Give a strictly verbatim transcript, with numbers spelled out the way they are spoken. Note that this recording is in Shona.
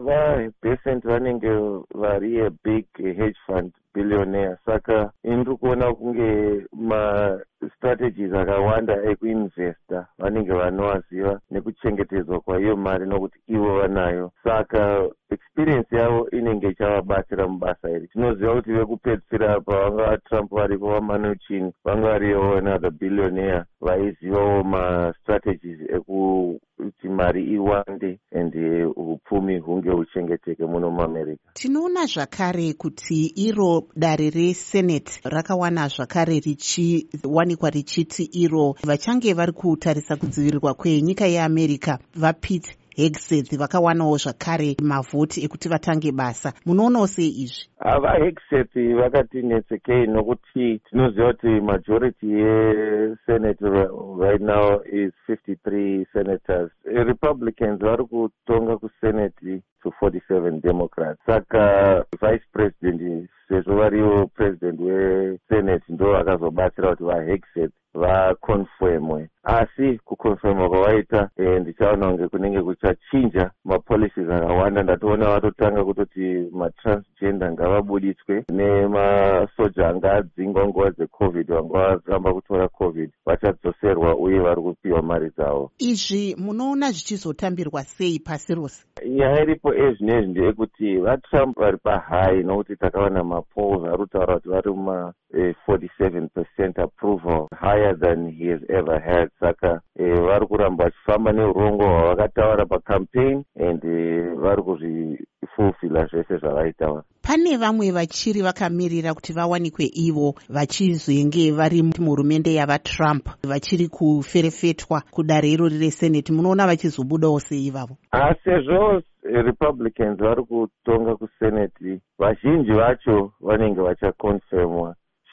vabesant vanenge vari a big hedge fund billionaire, saka indiri kuona kunge mastrategies akawanda ekuinvesta vanenge vanoaziva nekuchengetedzwa kwaiyo mari nokuti ivo vanayo, saka experience yavo inenge ichavabatsira mubasa iri. Tinoziva kuti vekupedzisira pavanga vaTrump varipo vamanuchin vanga variyo another billionaire vaizivawo mastrategies ekuti mari iwande ende upfumi hunge huchengeteke muno muAmerica. Tinoona zvakare kuti iro dare resenate rakawana zvakare richiwanikwa richiti iro vachange vari kutarisa kudzivirirwa kwenyika yeAmerica vaPete Hegseth vakawanawo zvakare mavhoti ekuti vatange basa. Munoonawo sei izvi? Ava Hegseth vakati netsekei nokuti tinoziva kuti majority yesenate right now is fifty-three senators. Republicans vari kutonga kusenate to forty-seven Democrats. Saka vice president sezvo variwo president wesenate ndo vakazobatsira kuti vaHegseth vakonfirmwe. Asi kukonfirmwa kwavaita ndichaona kunge kunenge kuchachinja mapolicies akawanda. Ndatoona vatotanga kutoti matransgender ngavabuditswe nemasoja anga adzingwa nguva dzecovid vanga varamba kutora covid vachadzoserwa uye vari kupiwa mari dzavo. Izvi munoona zvichizotambirwa sei pasi rose? Nyaya iripo ezvinezvi ndeyekuti vaTrump vari pahigh nokuti takawana mapolls ari kutaura kuti vari muma forty-seven percent approval, higher than he has ever had. Saka eh, vari kuramba vachifamba neurongo hwavakataura pacampaign and eh, vari kuzvifulfilla zvese zvavaitaura. Pane vamwe vachiri vakamirira kuti vawanikwe ivo vachizenge vari muhurumende yavaTrump vachiri kuferefetwa kudare irori resenate. Munoona vachizobudawo sei ivavo? Sezvo Republicans vari kutonga kusenate, vazhinji vacho vanenge vachakonfirmwa